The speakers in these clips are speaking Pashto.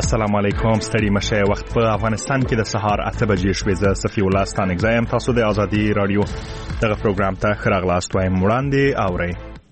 السلام علیکم. ستړي مشه. وخت په افغانستان کې د سهار 8 بجې شوې. زه صفي الله ستانګزایم. تاسو د ازادي رادیو دغه پروګرام ته ښه راغلاست وایم. وړاندې اورئ.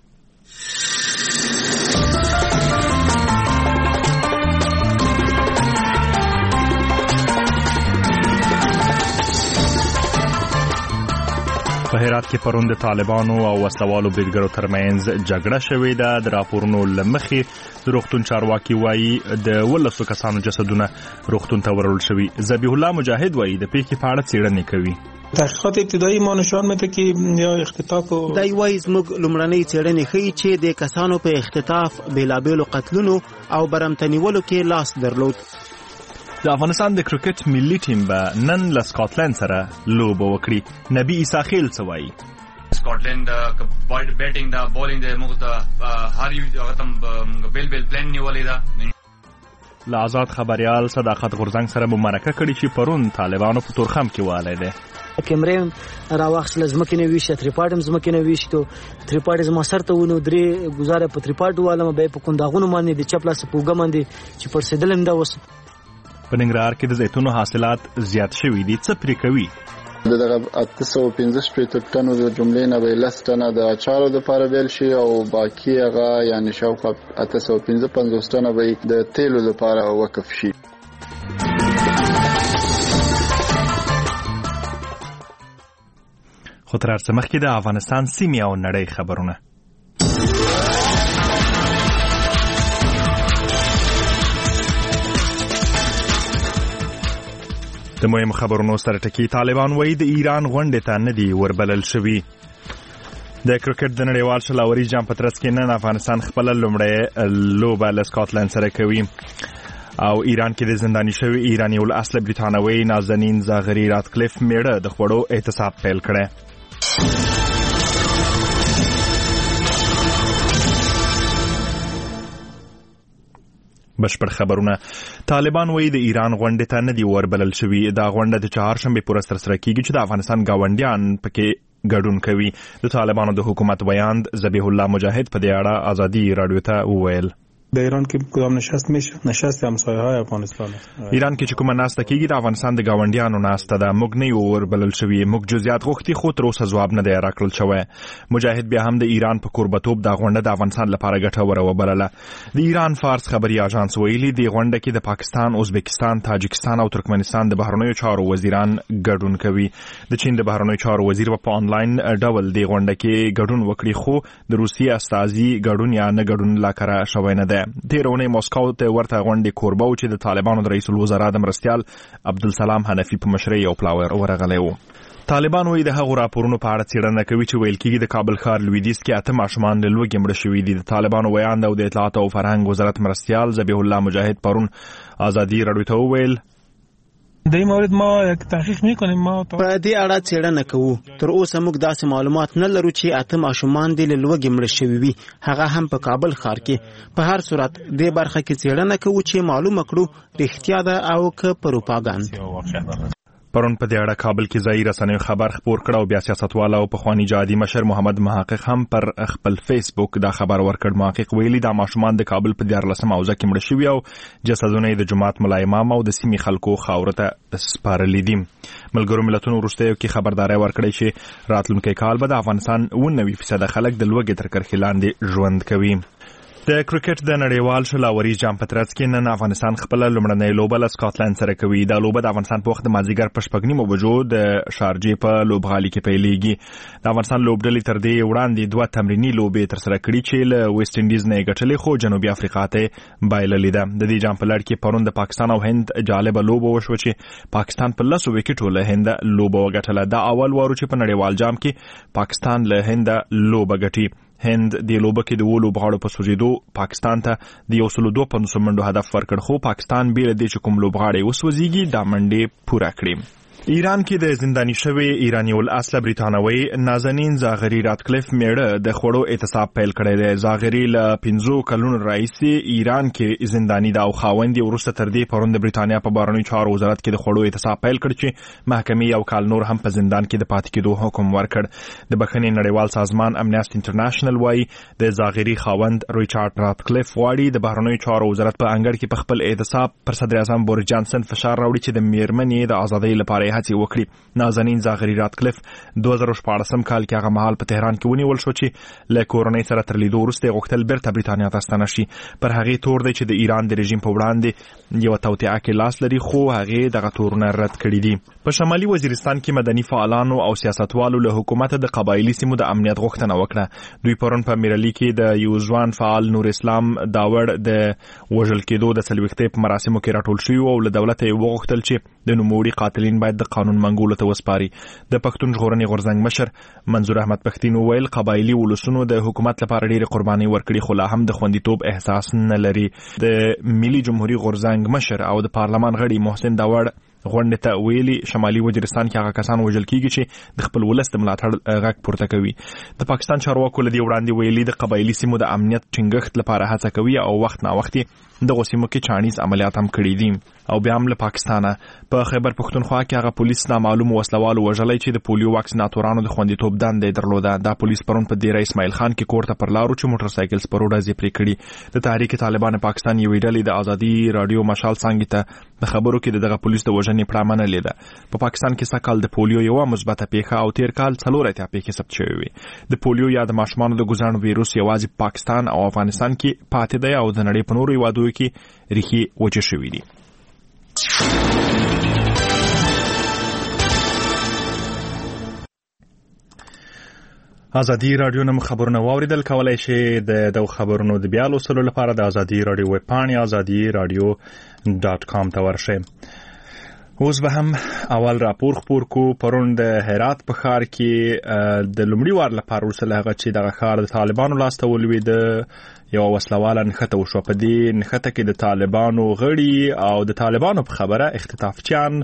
په هرات کې پرون د طالبانو او وسلوالو بریدګرو ترمنځ جګړه شوې ده. د راپورونو له مخې د روغتون چارواکي وایي د 12 کسانو جسدونه روغتون ته وړل شوي. ذبیح الله مجاهد وایي د پیښې په اړه څېړنې کوي. تحقیقات ابتدایی ما نشان میده که یا اختطاف دای وایي زموږ لومړنۍ څېړنې ښیي چې د کسانو په اختطاف، بېلابېلو قتلونو او برمتنیولو کې لاس درلود. د افغانستان د کرکټ ملي ټیم به نن له سکاټلند سره لوبه وکړي. نبی عیسی خیل څه وایي؟ سکاټلند بیټینګ دا بولینګ د موږ ته هر یو تم بیل پلان نیولې ده. له آزاد خبریال صداقت غورځنګ سره مو مرکه کړې چې پرون طالبانو په تورخم کې والی دی. کیمرې راواخیستله، ځمکې نه ویشته، تریپاډ هم ځمکې نه ویشتو. تریپاډ زما سر ته ونیو، 3 ګزاره په تریپاډ والم، بیا په کنداغونو باندې د چپ لاسه په اوږه باندې چې پړسېدلم دا اوس. په ننګرهار کې د زیتونو حاصلات زیات شوي دي. څه پرې کوي؟ دغه 815 ټنو د جملې نه به 10 ټنه د اچارو لپاره بیل شي او باقي هغه یعنی شاوخوا 855 ټنه به د تیلو لپاره وقف شي. خو تر هر څه مخکې د افغانستان سیمې او نړۍ خبرونه. د مهم خبرونو سره ټکی. طالبان وایي د ایران غونډې ته نه دي وربلل شوي. د کرکټ د نړیوال شلاوري جام په ترڅ کې نن افغانستان خپله لومړی لوبه له سکاټلند سره کوي او ایران کې د زنداني شوي ایراني الاصل بریتانوي نازنین زاغري راتکلیف میړه د خوړو احتساب پیل کړی. بشپړ خبرونه. طالبان وایي د ایران غونډې ته نه دي وربلل شوي. دا غونډه د چهارشنبې په ورځ ترسره کیږي چې د افغانستان ګاونډیان پکې ګډون کوي. د طالبانو د حکومت بیان ذبیح الله مجاهد په دې اړه ازادي رادیو ته وویل. در ایران که کدام نشست میشه؟ نشست همسایه های افغانستان است. ایران کې چې کومه ناسته کیږي د افغانستان د ګاونډیانو ناسته ده. موږ نه یو وربلل شوي. موږ جزئیات غوښتي خو تر اوسه ځواب نه دی راکړل شوی. مجاهد بیا هم د ایران په کوربتوب دا غونډه د افغانستان لپاره ګټوره وبلله. د ایران فارس خبري اژانس ویلي د غونډه کې د پاکستان، ازبکستان، تاجکستان او ترکمنستان د بهرنیو چارو وزیران ګډون کوي. د چین د بهرنیو چارو وزیر په آنلاین ډول د غونډه کې ګډون وکړي خو د روسیې استازي ګډون یا نه ګډون لا کړه شوی نه دی. تیرونه مسکو ته ورته غونډې کوربه و چې د طالبانو د رئیس الوزرا د مرستیال عبدالسلام حنفي په مشرۍ یو پلاور ورغلی و. طالبان وایي د هغو راپورونو په اړه څېړنه کوي چې ویل کېږي د کابل ښار لویدیځ کې 8 ماشومان له لوږې مړه شوي دي. د طالبانو ویاند او د اطلاعات او فرهنګ وزارت مرستیال ذبیح الله مجاهد پرون ازادي رادیو ته وویل در این مورد ما یک تحقیق میکنیم. ما په دې اړه څېړنه کوو. تر اوسه موږ داسې معلومات نه لرو چې 8 ماشومان دې له لوږې مړه شوي وي، هغه هم په کابل ښار کې. په هر صورت دې برخه کې څېړنه کوو چې معلومه کړو رښتیا ده او که پروپاګاندا. پرون په دې اړه کابل کې ځایي رسنیو خبر خپور کړ او بیا سیاستوال او پخوانی جهادي مشر محمد محقق هم پر خپل فیسبوک دا خبر ورکړ. محقق ویلي دا ماشومان د کابل په 14 اوزه کې مړه شوي او جسدونه د جماعت ملا امام او د سیمې خلکو خاورو ته سپارلي دي. ملګرو ملتونو وروستیو کې خبرداري ورکړې چې راتلونکي کال به د افغانستان 90% خلک د لوږې تر کرښې لاندې ژوند کوي. د کرکټ د نړیوال شلاوري جام په ترڅ کې نن افغانستان خپله لومړنۍ لوبه له سکاټلند سره کوي. دا لوبه د افغانستان په وخت د مازدیګر په 6:30 بجو د شارجې په لوبغالي کې پیلېږي. د افغانستان لوبډلې تر دې وړاندې 2 تمریني لوبې ترسره کړي چې له ویسټ انډیز نه یې ګټلې خو جنوبي افریقا ته بایللې ده. د دې جام په لړ کې پرون د پاکستان او هند جالبه لوبه وشوه چې پاکستان په 10 وکټو له هند لوبه وګټله. دا اول وارو چې په نړیوال جام کې پاکستان له هند لوبه ګټي. هند د لوبه کې د لوبغاړو په سوځېدو پاکستان ته د 102 منډو هدف ورکړ خو پاکستان بیل دې چې کوم لوبغاړی وسوځيږي دا منډې پوره کړې. ایران کې د زنداني شوی ایرانی الاصل بریتانوي نازنین زاغری راتکلیف میړه د خوړو اعتصاب پیل کړی دی. زاغری له 15 کلونو راهیسې ایران کې زنداني دا او خاوند ورسته تر دې پروند د بریتانیا په بهرنیو چارو وزارت کې د خوړو اعتصاب پیل کړ چې محکمې یو کال نور هم په زندان کې د پاتې کېدو حکم ورکړ. د بخښنې نړیوال سازمان امنیست انټرنیشنل وايي د زاغری خاوند ریچارډ راتکلیف واړي د بهرنیو چارو وزارت په انګړ کې په خپل اعتصاب پر صدر اعظم بوریس جانسن فشار راوړي چې د میرمنې د ازادۍ لپاره هڅې وکړي. نازنین زاغری راتکلیف 2014 کال کې هغه مهال په تهران کې ونیول شو چې له کورونی سره تر لیدو وروسته غوښتل بیرته بریتانیا ته ستنه شي. پر هغه تور دی چې د ایران د رژیم په وړاندې یو توطئه کې لاس لري، خو هغه دغه تورونه رد کړي دي. په شمالي وزیرستان کې مدني فعالانو او سیاستوالو له حکومت د قبایلی سیمو د امنیت غوښتنه وکړه. دوی پرون په میرلی کې د یو ځوان فعال نور اسلام داوړ د وژل کېدو د څلوېښتۍ په مراسمو کې راټول شوي او له دولته یې وغوښتل چې د نوموړي قاتلین باید د قانون منګولو ته وسپاري. د پښتون ژغورنې غورځنګ مشر منظور احمد پښتين وویل قبایلی ولسونو د حکومت لپاره ډېرې قربانۍ ورکړي، خو لا هم د خوندیتوب احساس نه لري. د ملي جمهوریت غورځنګ مشر او د پارلمان غړي محسن داوړ غونډه ته ویلي شمالي وزیرستان کې هغه کسان وژل کیږي چې د خپل ولس د ملاتړ غږ پورته کوي. د پاکستان چارواکو له دې وړاندې ویلي د قبایلی سیمو د امنیت ټینګښت لپاره هڅه کوي او وخت نا وخت دغه سیمو کې چانیز عملیات هم کړي دي. او بیا هم له پاکستانه په خیبر پښتونخوا کې هغه پولیس نامعلوم وسلوال وژلای چې د پولیو واکسیناتورانو د خوندیتوب دندې درلوده. دا پولیس پرون په دیره اسماعیل خان کې کور ته پر لارو چې موټر سایکل سپروډه زی پرې کړي. د تحریک طالبان پاکستان یو ډلې د ازادي رادیو مشال څنګه ته د خبرو کې دغه پولیس د وژنې پړه منلې ده. په پاکستان کې سکهال د پولیو یو مثبته پیښه او تیر کال 4 پیښې ثبت شوې وي. د پولیو یا د ماشومانو د ګزارن ویروس یوازې پاکستان او افغانستان کې پاتې دی او د نړۍ په نورو هیوادونو کې ریښې وچې شوې دي. ازادي رادیو نم خبرونه واوریدل. کولای شئ د خبرونو د بیا لوستلو لپاره د ازادي رادیو ویب پاڼې azadi.radio.com ته ورشئ. اوس به هم اول راپور خپور کو. پرون د هرات په ښار کې د لومړي وار لپاره وروسته هغه چې دغه ښار د طالبانو لاسته ولوېد یو وسلواله نښته وشوه. په دې نښته کې د طالبانو غړي او د طالبانو په خبره اختطافچیان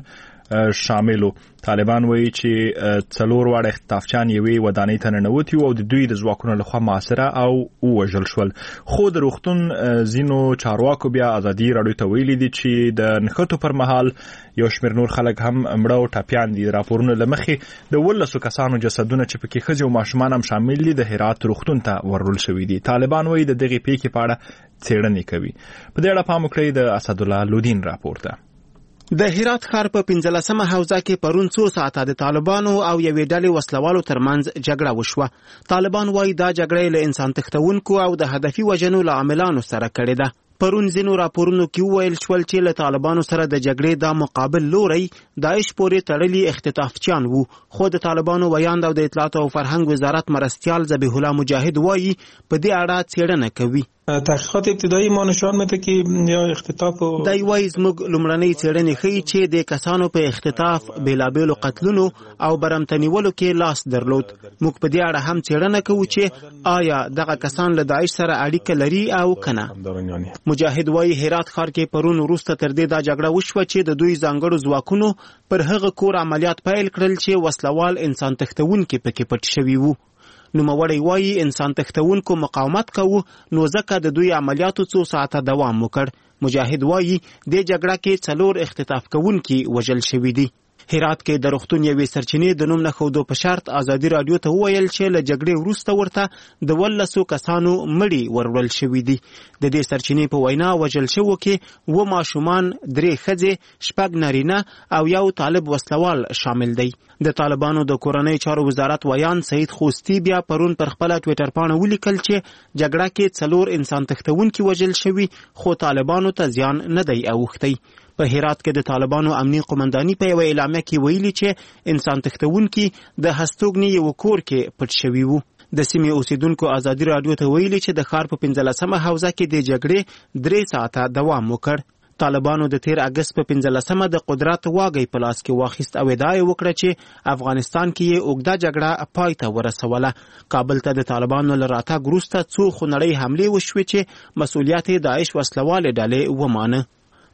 شاملو. طالبان وایي چې 4 واړه اختطافچیان یوې ودانۍ ته ننوتي او د دوی د ځواکونو لخوا محاصره او ووژل شول. خو د روغتون ځینو چارواکو بیا ازادي رادیو ته ویلي دي چې د نښتو پر مهال یو شمېر نور خلک هم مړه او ټپیان دي. راپورونه له مخې د 12 کسانو جسدونه چې پکې ښځې او ماشومان هم شامل دي د هرات روغتون ته ورول شوي دي. طالبان وایي د دغې پیښې په اړه څېړنې کوي. په دې اړه پام وکړئ د اسدالله لودین راپور ته. د هرات ښار په 15مه حوزه کې پرون 2 ساعته د طالبانو او یوې ډلې وسلوالو ترمنځ جګړه وشوه. طالبان وايي دا جګړه له انسان تښتونکو او د هدفي وژنو له عاملانو سره کړې ده. پرون ځینو راپورونو کې وویل شول چې له طالبانو سره د جګړې دا مقابل لوري داعش پورې تړلي اختطافچیان وو. خو د طالبانو ویاند او د اطلاعات او فرهنګ وزارت مرستیال ذبیح الله مجاهد وايي په دې اړه څېړنه کوي. تحقیقات ابتدایی ما نشان میده که یا اختطاف دای وای زموږ لومړنۍ څېړنې ښیي چې د کسانو په اختطاف بیلابیلو قتلونو او برمتنیولو کې لاس درلود. موږ په دې اړه هم څېړنه کوو چې آیا دغه کسان له داعش سره اړیکه لري او کنه. مجاهد وای هرات ښار کې پرون وروسته تر دې دا جګړه وشوه چې د دوی ځانګړو ځواکونو پر هغه کور عملیات پیل کړل چې وسلوال انسان تښتونکي پکې پټ شوي وو. نوموړی وایي انسان تښتونکو مقاومت کوو نو ځکه د دوی عملیاتو 2 ساعته دوام وکړ. مجاهد وایي د جګړه کې 4 اختطاف کوونکي وژل شوي دي. هرات کې د روغتون یوې سرچینې د نوم نه ښودو په شرط ازادي رادیو ته وویل چې له جګړې وروسته ورته د 12 کسانو مړي ورول شوي دي. د دې سرچینې په وینا وژل شوو کې 2 ماشومان، 3 ښځې، 6 نارینه او 1 طالب وسلوال شامل دی. د طالبانو د کورنۍ چارو وزارت ویان سید خوستی بیا پرون پر خپل ټوئیټر پاڼه ولیکل چې جګړه کې 4 انسان تښتونکي وژل شوي خو طالبانو ته زیان نه دی اوښتی. په هرات کې د طالبانو امنی قومنداني په یو اعلامیه کې ویلي چې انسان تښتونکي د هستوګنې یو کور کې پټ شوي وو. د سیمې اوسیدونکو ازادي رادیو ته ویلي چې د ښار په 15مه حوزه کې د جګړې 3 ساعته دوام وکړ. طالبانو د 13 اگست په 15مه د قدرت واګي په لاس کې واخیست او ادعا وکړه چې افغانستان کې یې اوږده جګړه پای ته ورسوله. کابل ته د طالبانو له راتګ وروسته 2 خونړۍ حملې وشوې چې مسؤلیت داعش وسلوالې ډلې ومانه.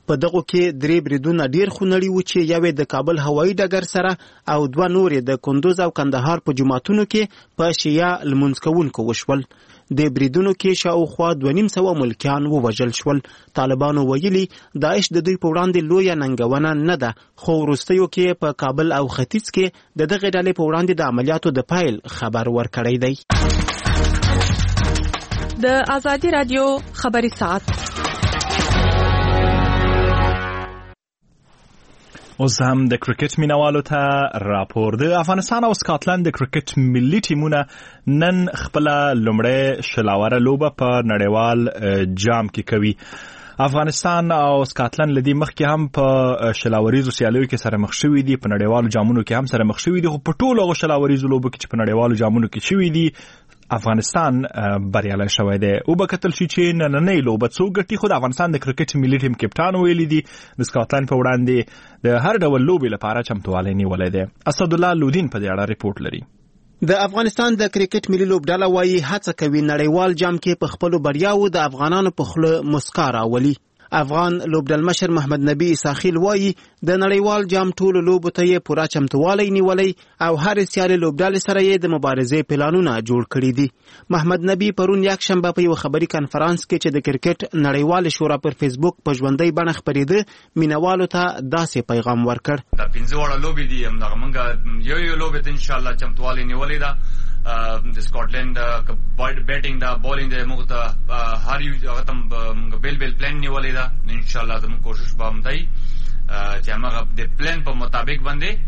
په دغه کې 3 بریدونه ډیر خونړي و چې یو د کابل هوایي ډګر سره او 2 نور د کندوز او کندهار په جماعتونو کې په شیعه لمونځ کوونکو وشول. د بریدونو کې شاوخوا 250 ملکیان ووژل شول. طالبانو ویلي داعش د دوی په وړاندې لویه ننګونه نه ده، خو وروستیو کې په کابل او ختیځ کې د دغه ډلې په وړاندې د عملیاتو د پایل خبر ورکړی دی. د آزادي رادیو خبري ساعت. اوس هم د کرکټ مینوالو ته راپور. د افغانستان او سکاټلند د کرکټ ملي ټیمونه نن خپل لومړی شلاوره لوبه په نړیوال جام کې کوي. افغانستان او سکاټلند لدی مخکې هم په شلاوریزو سیالیو کې سره مخ شوي دي، په نړیوالو جامونو کې هم سره مخ شوي دي، خو په ټولو شلاوریزو لوبو کې چې په نړیوالو جامونو کې شوي دي افغانستان بریالی شوی دی. او به کتل شي چې نننۍ لوبه څوک ګټي، خو د افغانستان د کرکټ ملي ټیم کپټان ویلي دي د سکاټلند په وړاندې د هر ډول لوبې لپاره چمتووالی نیولی دی. اسدالله لودین په دې اړه ریپورت لري. د افغانستان د کرکټ ملي لوبډله وایي هڅه کوي نړیوال جام کې په خپلو بریاوو د افغانانو په خوله مسکا راولي. افغان لوبډل مشر محمد نبی اساخیل وایي د نړیوال جام ټولو لوبو ته یې پوره چمتووالی نیولی او هر سیالي لوبډلې سره یې د مبارزې پلانونه جوړ کړي دي. محمد نبی پرون یکشنبه په یو خبري کانفرنس کې چې د کرکټ نړیوال شورا پر فیسبوک په ژوندۍ بڼه خپرېده مینوالو ته داسې پیغام ورکړ. دا 15 وړه لوبې دي، همدغه موږ یو لوبې ته انشاءالله چمتووالی نیولی ده. د سکاټلند بیټینګ دا بولینګ د موږ ته هر یو هغه ته موږ بیل پلان نیولې ده. انشاءالله زموږ کوشش به هم دی چې هغه د پلان په مطابق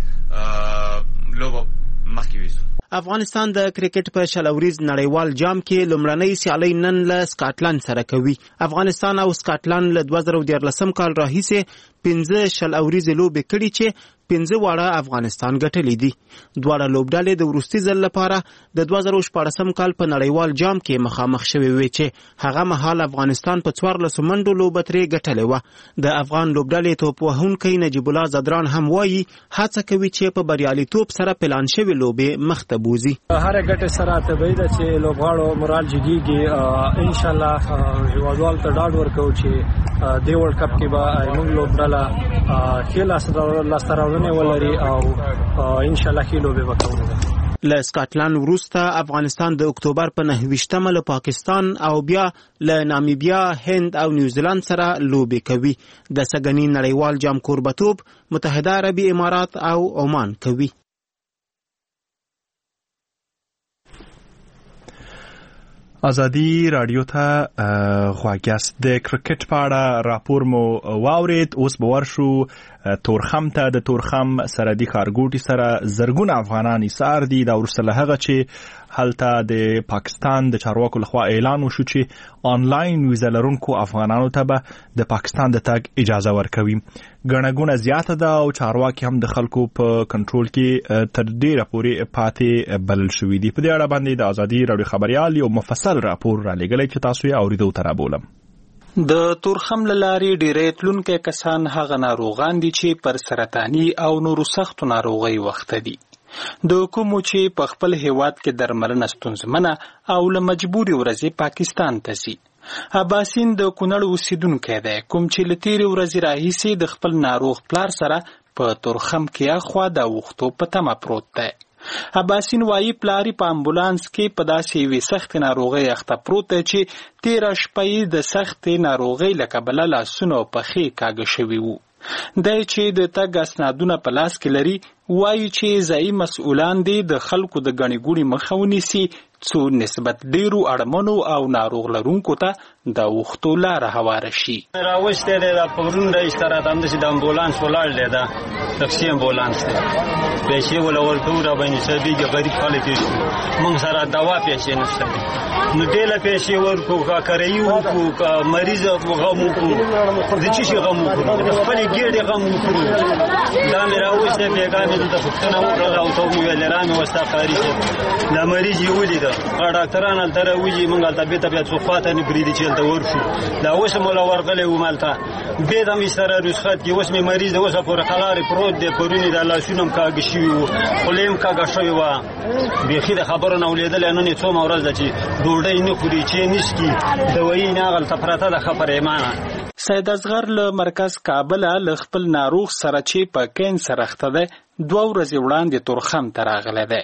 باندې لوبه مخکې ویسو. افغانستان د کرکټ په شلوریز نړیوال جام کې لومړنۍ سیالۍ نن له سکاټلند سره کوي. افغانستان او سکاټلند له 2013 کال راهیسې 15 شلوریز لوبې کړي چې 15 واړه افغانستان ګټلې دي. دواړه لوبډلې د وروستي ځل لپاره د 2014 کال په نړیوال جام کې مخامخ شوې وې چې هغه مهال افغانستان په 14 منډو لوبه ترې ګټلې وه. د افغان لوبډلې توپ وهونکی نجیب الله زدران هم وایي هڅه کوي چې په بریالیتوب سره پلان شوې لوبې مخته بوزي. هر ګټه سره طبیعي ده چې لوبغاړو مورال جګیږي. ان شاء الله هیوادوال ته ډاډ ورکوو چې د ورلد کپ کې به موږ لوبډله ښه لاسته راوړنې ولري او ان شاء الله ښه لوبې وکړو. له سکاټلند وروسته افغانستان د اکتوبر په 29 له پاکستان او بیا له نامیبیا، هند او نیوزیلند سره لوبې کوي. د سګنی نړیوال جام کوربتوب متحده عربي امارات او عمان کوي. ازادي رادیو ته خواږه د کرکټ په اړه راپور مو واورید. اوس به ورشو تورخم ته. د تورخم سرحدي ښارګوټي سره زرګونه افغانان ایسار دي. دا وروسته له هغه چې هلته د پاکستان د چارواکو لخوا اعلان وشو چې آنلاین ویزه لرونکو افغانانو ته به د پاکستان د تګ اجازه ورکوي. ګڼه ګوڼه زیاته ده او چارواکي هم د خلکو په کنټرول کې تر ډیره پورې پاتې بلل شوي دي. په دې اړه باندې د ازادي رادیو خبريال یو مفصل راپور را لېږلی چې تاسو یې اوریدو ته رابولم. د تورخم له لارې ډېری تلونکي کسان هغه ناروغان دي چې پر سرطاني او نورو سختو ناروغۍ وخته دي. د کومو چې په خپل هیواد کې درملنه ستونزمنه او له مجبوري ورځې پاکستان ته ځي. عباسین د کونړ اوسیدونکی دی کوم چې له تېرې ورځې راهیسې د خپل ناروغ پلار سره په تورخم کې اخوا د اوښتو په تمه پروت دی. عباسین وایي پلاری په امبولانس کې په داسې یوې سختې ناروغۍ اخته پروت دی چې تېره شپه یې د سختې ناروغۍ له کبله لاسونه او پښې کاږه شوي وو. دی چې د تګ اسنادونه په لاس کې لري وایي چې ځایي مسؤلان دي د خلکو د ګڼې ګوڼې مخه ونیسي څو نسبت ډیرو اړمنو او ناروغ لرونکو ته د اوښتو لاره هواره شي. راوستی دی دا پرون رایسته راته همداسې د امبولانس ولاړ دی، دا تکسي امبولانس دی، پیسې وله ورکوو راباندې سبېږي، غریب خلک یې شو، موږ سره دوا پیسې نشته دي، نو ډېله پیسې ورکوو، که کرایي وکړو، که مریض غم وکړو، د څه شي غم وکړو، د خپلې ګېډې غم وکړو. دا مې راوستی بېګا مې دلته پوښتنه وکړله او ته مې ویل را مې وستا قاري صاحب دا مریض یې ولیده ده ډاکټران الته ویجی مونږ الته به طبيعت څو خواته نه بریدي چې الته ورشو دا اوس مولا ورغله و مالته به د مستر رخصت کې اوس مې مریض اوس پر قلار پروت دی پرونی د الله شونم کاږي شي خلیم کاږي شوی و بيخي د خبرو نه ولیدل نه څو مورز د چې ډوډۍ نه خوري چې نشکی دوی نه غل تفراته د خبره ایمانه سید اصغر له مرکز کابل له خپل ناروغ سره چې په کینسر اخته ده 2 ورځې وړاندې تورخم ته راغلی دی.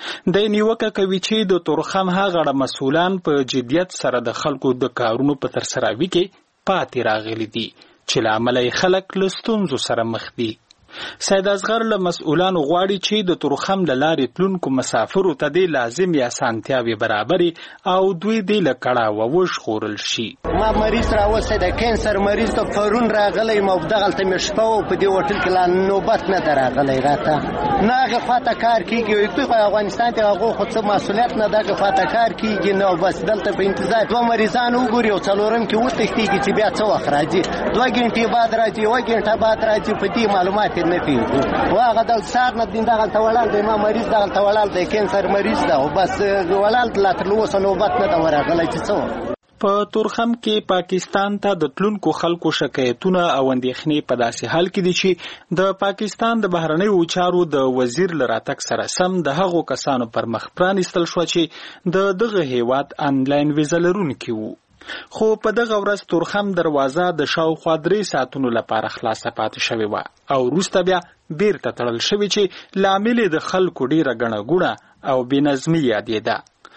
د نیوکه کوي چې د تورخم هغه مسؤلان په جدیت سره د خلکو د کارونو په ترسروي کې پاتې راغلي دي چې لامل خلک له ستونزو سره مخ دي. سید اصغر له مسؤلانو غواړي چې د تورخم له لارې تلونکو مسافرو ته د لازمي اسانتیاوې برابرې او دوی د لکړه وژغورل شي. ما مریض راوسته د کینسر مریض ته پرون راغلی مو دغلته مشپو په دې هوټل کې لا نوبت نه دراغلی راته ناغه فاته کار کیږي په افغانستان کې هغه خو څه مسؤلیت نه دغه فاته کار کیږي نو بس دلته په انتظار 2 مریضان وګوري او څلورم کې وتښتيږي چې بیا څه وخت راځي 2 غنټې بعد راځي 1 غنټه بعد راځي په دې معلومات نه پیږي واغه د سار نه دین دغلته ولال د ما مریض دغلته ولال د کینسر مریض ده او بس ولال لا تر اوسه نوبت نه دا ورغلی چې څه. په تورخم کې پاکستان ته د تلونکو خلکو شکایتونه او اندېښنې په داسې حال کې دي چې د پاکستان د بهرنیو چارو د وزیر لراتک سره سم د هغو کسانو پر مخ پرانیستل شو چې د دغه هیواد انلاین ویزه لرونکي وو. خو په دغه ورځ تورخم دروازه د شاوخوا 3 ساعتونو لپاره خلاصه پاتې شوې وه او وروسته بیا بیرته تړل شوې چې لامل د خلکو ډیره ګڼه ګوڼه او بېنظمي یادېده.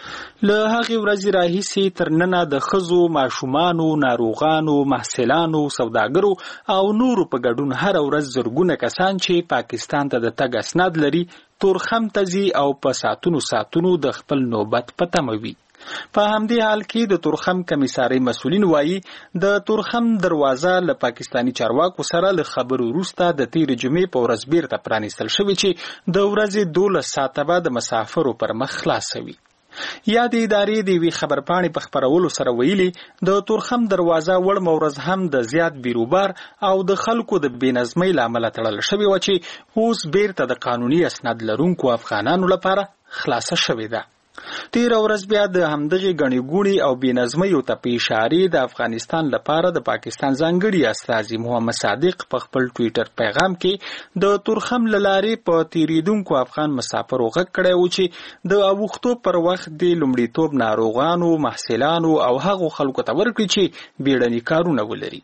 له هغې ورځې راهیسې تر ننه د ښځو، ماشومانو، ناروغانو، محصلانو، سوداګرو او نورو په ګډون هره ورځ زرګونه کسان چې پاکستان ته د تګ اسناد لري تورخم ته ځي او په ساعتونو د خپل نوبت په تمه وي. په همدې حال کې د تورخم کمیسارۍ مسؤلین وایي د تورخم دروازه له پاکستانی چارواکو سره له خبرو وروسته د تېرې جمعې په ورځ بیرته پرانیستل شوې چې د ورځې 12 ساعته به د مسافرو پر مخ خلاصه وي. یا د ادارې د وی خبرپاڼې په خبرولو سره ویلي د تورخم دروازه وړ ورځ هم د زیات بیروبار او د خلکو د بېنظمۍ لامل تړل شوې و چې اوس بیرته د قانوني اسناد لرونکو افغانانو لپاره خلاصه شوې ده. تیر ورځ بیا د همدغه غنی ګونی او بېنظمۍ ته په اشاره د افغانستان لپاره د پاکستان ځانګړي استازي محمد صادق په خپل ټوئیټر پیغام کې د تورخم لارې په تیریدونکو افغان مسافرو غږ کړی و چې د اوختو پر وخت د لومړیتوب ناروغانو، محصلانو او هغو خلکو ته ورکړي چې بیړني کارونه ولري.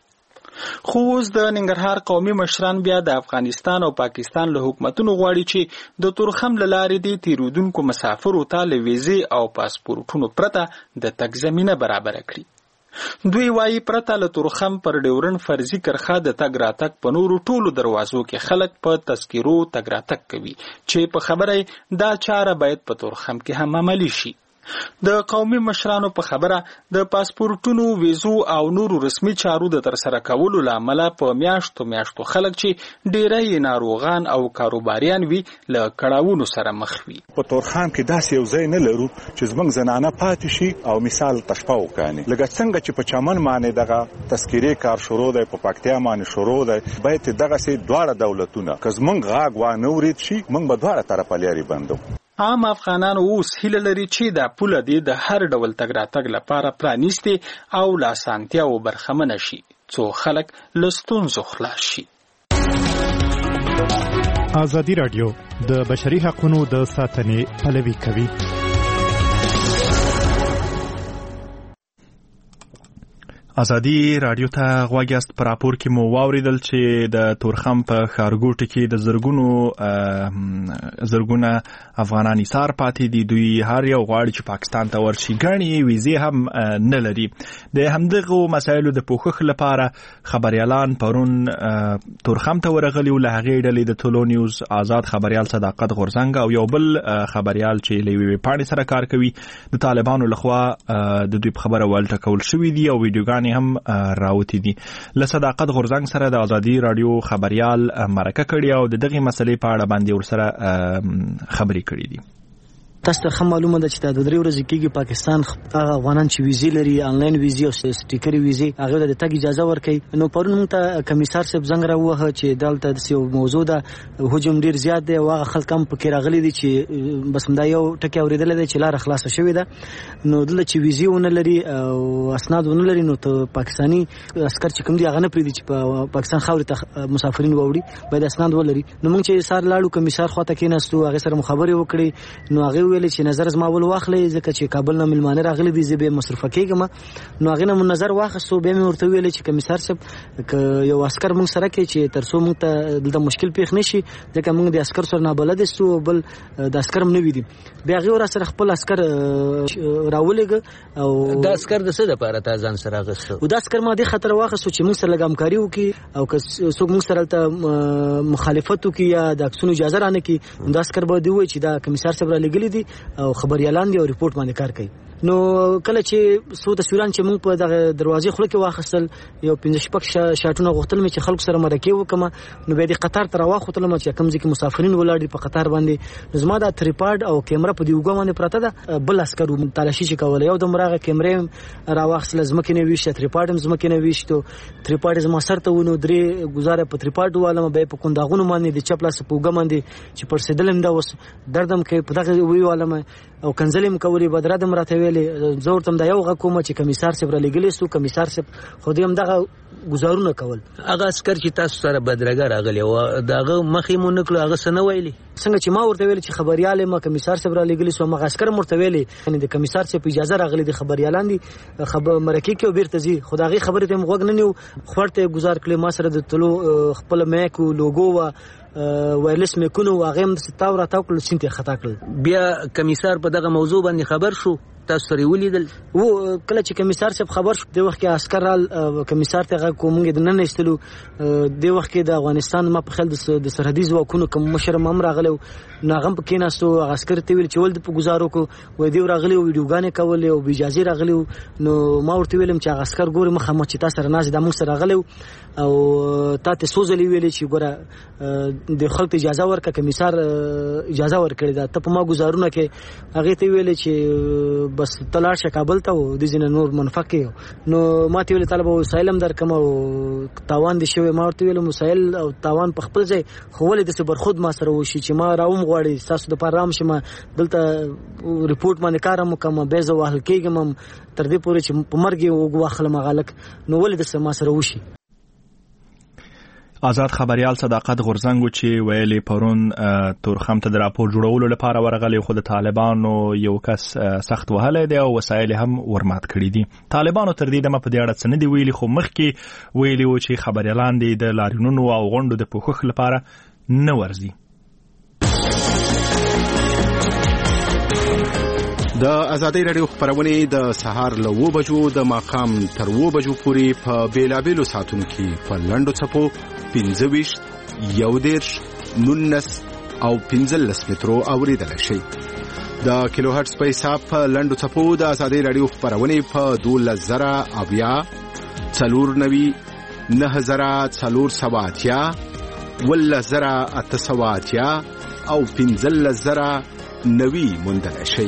خو اوس د ننګرهار قومي مشران بیا د افغانستان او پاکستان له حکومتونو غواړي چې د تورخم له لارې د تیرودونکو مسافرو ته له ویزې او پاسپورټونو پرته د تګ زمینه برابره کړي. دوی وایي پرته له تورخم پر ډیورن فرضي کرښه د تګ راتګ په نورو ټولو دروازو کې خلک په تذکیرو تګ راتګ کوي چې په خبره دا چاره باید په تورخم کې هم عملي شي. د قومي مشرانو په خبره د پاسپورټونو، ویزو او نورو رسمي چارو د ترسره کولو لامل په میاشتو خلک چې ډیری ناروغان او کاروباریان وي له کړاوونو سره مخ وي. په تورخم کې داسې یو ځای نه لرو چې زموږ زنانه پاتې شي او مثال تشپا وکړي. لکه څنګه چې په چمن باندې دغه تذکیري کار شروع دی، په پکتیا باندې شروع دی، باید دغه سي دواړه دولتونه که زموږ غاګ و نه ورید شي موږ به دواړه طرفه لري بندو. عام افغانانو اوس هیله لري چې د پوله د هر ډول تګ راتګ لپاره پرانیستي او له اسانتیاوو برخمنه شي څو خلک له ستونزو خلاص شي. ازادي راډیو د بشري حقوقو د ساتنې پلوي کوي. ازادي رادیو ته غوږ یاست. په راپور کې مو واوریدل چې د تورخم په ښارګوټو کې د زرګونه افغانان ایثار پاتې دي. دوی هر یو غواړي چې پاکستان ته ورشي، ګڼې ویزې هم نه لري. د همدغو مسایلو د پوښښ لپاره خبريالان پرون تورخم ته ورغلي ول. هغې ډلې د ټولو نیوز، آزاد خبريال صداقت غورزنګ او یو بل خبريال چې له ویبي پاڼې سره کار کوي د طالبانو لخوا د دوی په خبره ولټ کول شوې دي او ویډیوګانې هم راوتی دي. له صداقت غورزنګ سره د ازادي رادیو خبريال مرکه کړی او د دغه مسلې په اړه باندې ورسره خبرې کړې دي. تاسو ته معلومه ده چې د 3 ورځې کېږي پاکستان افغانان چې ویزې لري انلاین ویزې او سټیکر ویزې هغه د تګ اجازه ورکړي. نو پرون موږ ته کمیسار صاحب زنګ راووهه چې دلته د یو موضوع ده هجوم ډیر زیات دی او هغه خلک هم پکې راغلي دي چې بس دا یو ټکی اوریدل دي چې لار خلاصه شوې ده. نو دلته چې ویزې ونه لري او اسناد ونه لري نو ته پاکستاني عسكر چې کوم دي هغه نه پریدي چې په پاکستان خاورې ته مسافرین ووري باید اسناد ولري. نو موږ چې سار لاړو کمیسار خواته کېناستو هغه سره مخابره وکړي. نو هغه ویل چې نظر زما ول واخلې ځکه چې کابل نه ملمانه راغلي دي زه به مصرفه کېږم. نو هغه نه نظر واخستو به مې ورته ویل چې کمیسار صاحب یو عسكر موږ سره کې چې ترڅو موږ ته دلته مشکل پیښ نشي ځکه موږ د عسكر سره نه بلد استو بل د عسكر هم نه ویدي. بیا هغه ور سره خپل عسكر راولېګ او د عسكر د څه لپاره تا ځان سره غوښتو او د عسكر ما دي خطر واخستو چې موږ سره لګامکاري وکي او که څوک موږ سره ته مخالفت وکي یا د عکسونو اجازه رانه کی د عسكر به دی وای چې دا کمیسار صاحب را لګلې دي او خبر اعلان دی او ریپورت باندې کار کوي. نو کله چې سو تصویران چې موږ په دغه دروازې خله کې واخستل یو 15 شاټونه غوښتل مې چې خلکو سره مرکه وکم. نو به د قطار تر واخوتل مې چې کوم ځکه مسافرین ولاړ دي په قطار باندې زما د تریپارډ او کیمرا په دیوګو باندې پراته ده. بل عسكر تلاشي چې کول یو د مرغه کیمرې را واخستل زمکه نه ویشت تریپارډ زمکه نه ویشتو تریپارډ زما سره ونه درې گزاره په تریپارډ والم به په کونداغونو باندې د چپلاس په وګ باندې چې پر سیدلم دا وس دردم کې په دغه وی والم او کنزلم کولی بدردم راته ویلې زور تم دا یو غوښمه چې کمیسار صاحب را لګلې سو کمیسار صاحب خو دې هم دغه گزارونه کول. هغه عسكر چې تاسو سره بدرګه راغلی و دغه مخې مونږ نکړو هغه سن ویلي څنګه چې ما ورته ویل چې خبرياله ما کمیسار صاحب را لګلې سو ما عسكر مرته ویلي یعنی د کمیسار صاحب اجازه راغلي د خبريالان دي خبر مرکی کې بیرته زی خدای خبره ته موږ نه نیو خورته گزار کړي ما سره د تلو خپل میک او لوګو و وایرلس میکونو واغه هم ستاو را تاو کړل سینته خطا کړل. بیا کمیسار په دغه موضوع باندې خبر شو تاسو سره ولیدل و کله چې کمیسار صاحب خبر شو د وخت کې عسكر رال کمیسار ته کومګ د نن استلو د وخت کې د افغانستان ما په خل د سرحدي ځواکونو کوم مشر مم راغلو ناغم په کیناستو عسكر ته ویل چې ول د په گزارو کو و دی راغلی ویډیوګانې کول او بي اجازه راغلی. نو ما ورته ویلم چې عسكر ګوري مخه مچ تاسو سره ناز د موږ سره راغلی او تاسو سوزلی ویل چې ګوره د خلک اجازه ورکړه کمیسار اجازه ورکړي دا ته په ما گزارونه کې هغه ته ویل چې بس تلاش کابل ته و د زین نور منفقه. نو ما ته ویل طالب وسایل هم درکم او تاوان دي شوی ما ورته ویل وسایل او تاوان په خپل ځای خو ولې د صبر خود ما سره وشي چې ما راوم غواړي تاسو د پرام شمه دلته ریپورت باندې کارم کوم به زه واهل کېږم تر دې پورې چې په مرګ وګواخل مغالک نو ولې د سما سره وشي. آزاد خبريال صداقت غورزنګ چې ویلي پرون تورخم ته د راپور جوړولو لپاره ورغلي خو د طالبانو یو کس سخت وهله دی او وسایل هم ورمات کړی دي. طالبانو تر دې دمه په دې اړه څه نه دی ویلي خو مخکې ویلي و چې خبريالان دي د لارینونو او غونډو د پوښښ لپاره نه ورزي. د ازادي رادیو خبرونه د سهار له 2 بجو د ماقام تر 2 بجو پورې په بیلابیلو ساعتونو کې په لندو چپو 15 11 19 او 15 مترو اوریدل شي. د کیلو هرتز په حساب په لندو چپو د ازادي رادیو خبرونه په 12000 اویا 490 9000 ولزرا اتسواتیا او 15000 نوی مندل شي.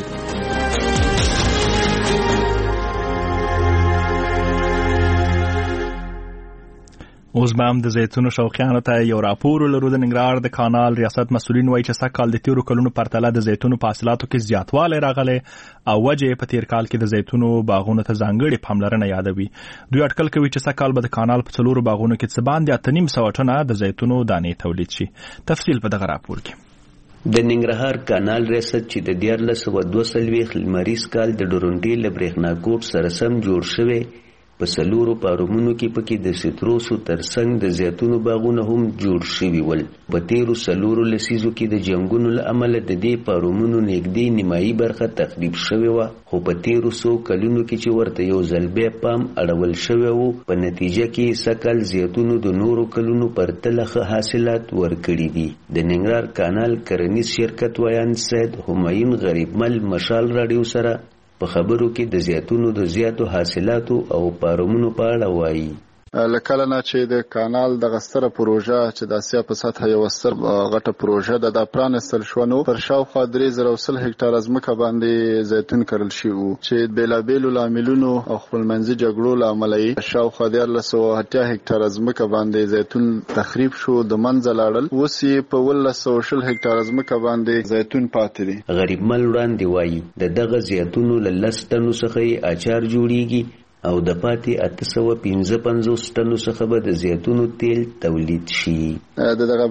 اوس به هم د زیتونو شوقیانو ته یو راپور لرو. د ننګرهار د کانال ریاست مسؤلین وایي چې سږ کال د تیرو کلونو پرتله د زیتونو په حاصلاتو کې زیاتوالی راغلی او وجه په تیر کال کې د زیتونو باغونو ته ځانګړې پاملرنه یادوي. دوی اټکل کوي چې سږ کال به د کانال په 4 باغونو کې څه باندې 8.5 ټنه د زیتونو دانې تولید شي. تفصیل په دغه راپور کې. د ننګرهار کانال ریاست چې د 1422 لمریز کال د ډورونډي له برېښنا کوټ سره سم جوړ شوی په سلورو پارومونو کې پکې د سیتروسو ترڅنګ د زیتونو باغونه هم جوړ شوي ول. په تیرو سلورو لسیزو کې د جنګونو له امله د دې پارومونو نږدې نیمایي برخه تخریب شوې وه، خو په تیرو څو کلونو کې چې ورته یو ځل بیا پام اړول شوی و، په نتیجه کې سږکال زیتونو د نورو کلونو پرتله ښه حاصلات ورکړي دي. د ننګرهار کانال کرنیز شرکت ویان سید همایون غریبمل مشال راډیو سره په خبرو کې د زیتونو د زیاتو حاصلاتو او پارومونو په اړه وایي. لکه نه چې د کانال د غستره پروژه چې د اسیا په سطح یو ستر غټه پروژه ده د پرانستل شو نو پر شاوخوا 3000 هکتار ځمکه باندې زیتون کرل شي وو چې بېلابېلو لاملونو او خپلمنځي جګړو لامل یې شاوخوا 1380 هکتار ځمکه باندې زیتون تخریب شو د منځ لاړل اوس یې په 1200 هکتار ځمکه باندې زیتون پاتې دي. غریب مل وړاندې وایي د زیتونو له 10 ټنو څخه اچار جوړیږي او د پاتې 855 ټنو څخه به د زیتونو تیل تولید شي. دغه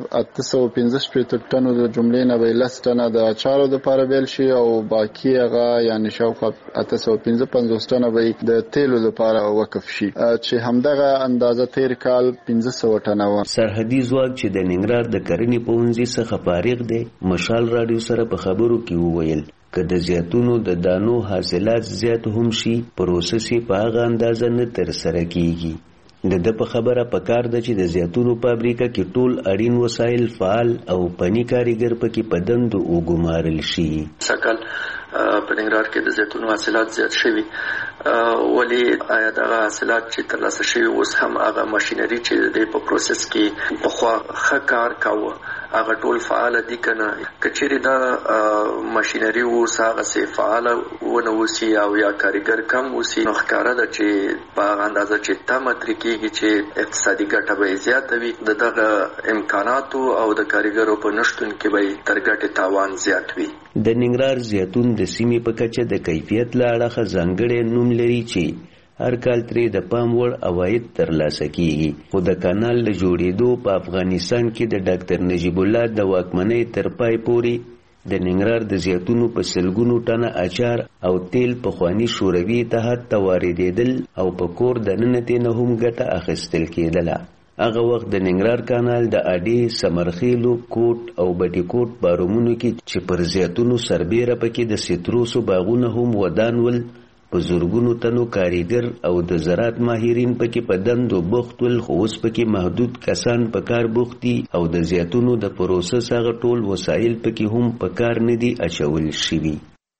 855 ټنو د جملې نه به 10 ټنه د اچارو د لپاره بیل شي او باقي هغه یعنی شاوخوا 855 ټنه به د تیلو لپاره وقف شي چې همدغه اندازه تیر کال 1500 ټنه و. سرحدي ځواک چې د ننګرهار د کرنې پوهنځي څخه فارغ دی مشال رادیو سره په خبرو کې وویل که د زیتونو د دانو حاصلات زیات هم شي پروسس یې په هغه اندازه نه ترسره کیږي. د په خبره پکار ده چې د زیتونو فابریکه کې ټول اړین وسایل فعال او پنی کاریګر پکې په دندو وګمارل شي. سکل په ننګرهار کې د زیتونو حاصلات زیات شوي ولی آیا دغه حاصلات چې ترلاسه شوي اوس هم هغه ماشینری چې د په پروسس کې پخوا ښه کار کاوه هغه ټول فعال دي کنه کچېری دا ماشینری اوس هغه سي فعال ونه وسی او یا کاریګر کم وسی نو ښکارا ده چې په اندازه چې تمه تر کېږي چې اقتصادي ګټه به زیاته وي دغه امکاناتو او د کاریګرو په نشټون کې به تر ګټې تاوان زیات وي. د ننګرهار زیتون د سیمې په کچه د کیفیت له اړخه ځانګړی نوم لري چې هر کال ترې د پام وړ عواید ترلاسه کیږي خو د کانال د جوړېدو په افغانستان کې د ډاکټر نجیب الله د واکمنۍ تر پای پورې د ننګرهار د زیتونو په سلګونو ټنه اچار او تیل پخواني شوروي اتحاد ته واردېدل او په کور دننه نه هم ګټه اخیستل کېدله. هغه وخت د ننګرهار کانال د اډې سمرخیلو کوټ او بټي کوټ بارومونو کې چې پر زیتونو سربیره پکې د سیتروسو باغونه هم ودان ول په زورګونو تنو کاریګر او د زراعت ماهرین پکې په دندو بوخت ول خو اوس پکې محدود کسان په کار بوخت دي او د زیتونو د پروسس هغه ټول وسایل پکې هم په کار نه دي اچول شوي.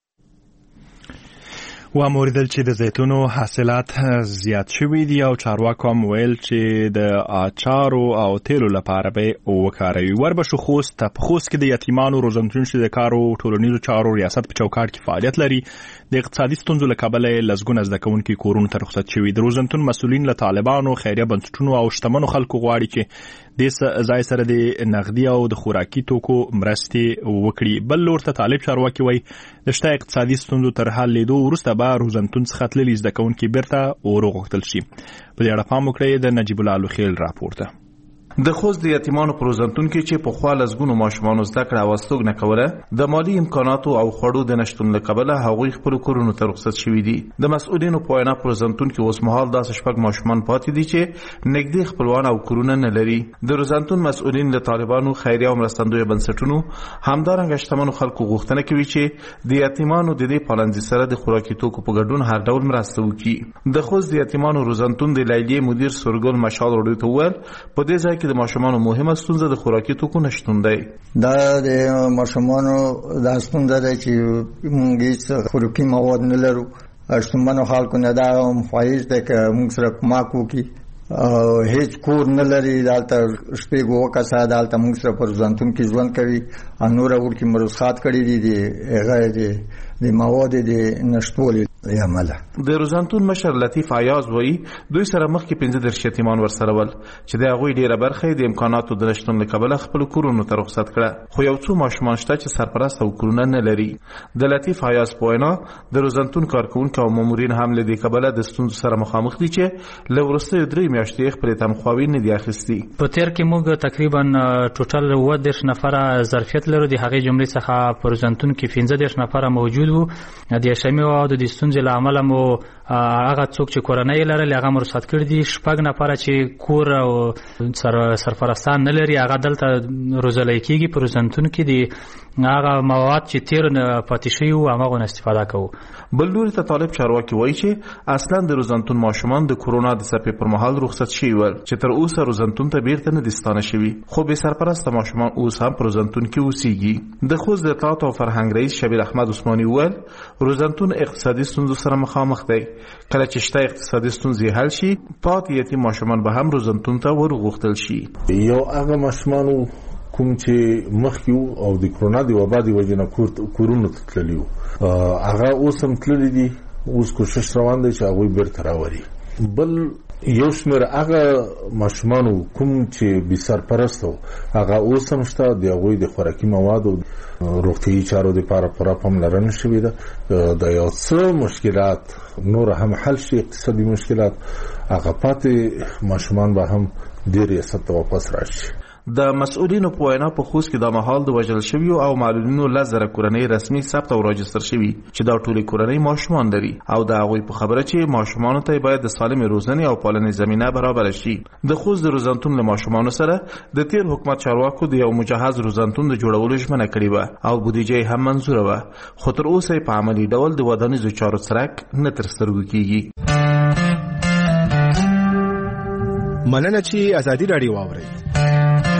و موریدل چې د زیتونو حاصلات زیات شوي دي او چارواکو هم ویل چې د اچارو او تیلو لپاره به وکاروي. وربشو خوست په خوست کې د یتیمانو روزنتون چې د کارو ټولنیزو چارو ریاست په چوکاټ کې فعالیت لري د اقتصادي ستونزو له کبله لزګونه زده کوونکي کورونو ته رخصت شوي. د روزنتون مسؤلین له طالبانو خیریه بنسټونو او شتمنو خلکو غواړي چې د ځای سره د نغدي او د خوراکي توکو مرستې وکړي. بل لور ته طالب چارواکي وایي د شته اقتصادي ستونزو تر حل لیدو وروسته به روزنتون څخه تللي زده کوونکي بیرته وروغوښتل شي. په دې اړه پام وکړئ د نجیب الله لوخیل راپور ته. د خوست د یتیمانو په روزنتون کې چې په خوا لزګونو ماشومانو زده کړه او استوګنه کوله د مالی امکاناتو او خوړو د نشټون له کبله هغوی خپل کورونو ته رخصت شوي دي. د مسؤلینو په وینا په روزنتون کې اوس مهال داسې شپږ ماشومان پاتې دي چې نږدې خپلوان او کورونه نه لري. د روزنتون مسؤلین له طالبانو خیریه او مرستندوی بنسټونو همدارنګه شتمنو خلکو غوښتنه کوي چې د یتیمانو د دې پالنځي سره د خوراکي توکو په ګډون هر ډول مرسته وکړي. د خوست د یتیمانو روزنتون د لیلیې مدیر سورګل مشال وروډي ته وویل په دې ځای کې د ماشومانو مهمه ستونزه د خوراکي توکو نشټون دی. دا د ماشومانو د ستونزه ده چې موږ هیڅ خوراکي مواد نه لرو. شتمنو خلکو نه دا خواهش ده چې موږ سره کومک وکړي. هیڅ کور نه لري دالته شپږ کسه دالته موږ سره په روزنتون کې ژوند کوي. انور ورکی مرخصات کړي دي هغه د مواد د نشټولې عمله. د روزنتون مشر لطیف عیاض وایي دوی سره مخکې 15 یتیمان ورسره ول چې د هغوی ډیره برخه د امکاناتو د نشټون له کبله خپل کورونو ته رخصت کړه خو یو څو ماشومان شته چې سرپرست او کورونه نه لري. د لطیف عیاض په وینا د روزنتون کارکونکو او مامورین هم له دې کبله د ستونزو سره مخامخ دي چې له وروستیو 3 میاشتې خپل تنخواوي نه دي اخیستي. په تیر کې موږ تقریبا ټوټل 10 نفره ظرفیت لرو. د هغې جملې څخه په روزنتون کې 15 نفره موجود وو. د شمه او د ستونزې له امله مو هغه څوک چې کورنۍ لري هغه مرسات کړی دي. 6 نفره چې کور او سرپرستان نه لري هغه دلته روزلای کیږي. په روزنتون کې دي هغه مواد چې تیر پاتې شوی او هغه استفاده کوو. بل لوري ته طالب چارواکي وایي چې اصلا د روزنتون ماشومان د کورونا د څپې پر مهال رخصت شوي ول چې تر اوسه روزنتون ته بیرته نه دي ستانه شوي خو به سرپرست ماشومان اوس هم په روزنتون کې اوسېږي. د خوست د اطلاعات او فرهنګ رئیس شبیر احمد عثماني وویل وویل روزنتون اقتصادي ستونزو سره مخامخ دی. کله چې شته اقتصادي ستونزې حل شي پاتې یتیم ماشومان به هم روزنتون ته ورغوښتل شي. یو هغه ماشومان کوم چې مخکې او د کرونا د وبا د وجې نه کورونو ته تللي وو هغه اوس هم تللي دي. اوس کوشش روان دی چې هغوی بیرته راوري. بل یو شمېر هغه ماشومان کوم چې بې سرپرسته وو هغه اوس هم شته. د هغوی د خوراکي موادو روغتیایي چارو دپاره پوره پاملرنه شوې ده. د یو څه مشکلات نور هم حل شي، اقتصادي مشکلات، هغه پاتې ماشومان به هم دې ریاست ته واپس راشي. د مسؤلینو په وینا په خوست کې د مهال د وژل شویو او معلولینو 10,000 کورنۍ رسمي ثبت او راجستر شوي چې دا ټولې کورنۍ ماشومان لري او د هغوی په خبره چې ماشومانو ته باید د سالمې روزنې او پالنې زمینه برابر شي. د خوست د روزنتون له ماشومانو سره د تیر حکومت چارواکو د یو مجهز روزنتون د جوړولو ژمنه کړې وه او بودیجه هم منظوره وه، خو تر اوسه په عملي ډول د ودانیزو چارو څرک نه تر سترګو کیږي. مننه چې ازادي راډیو واورئ.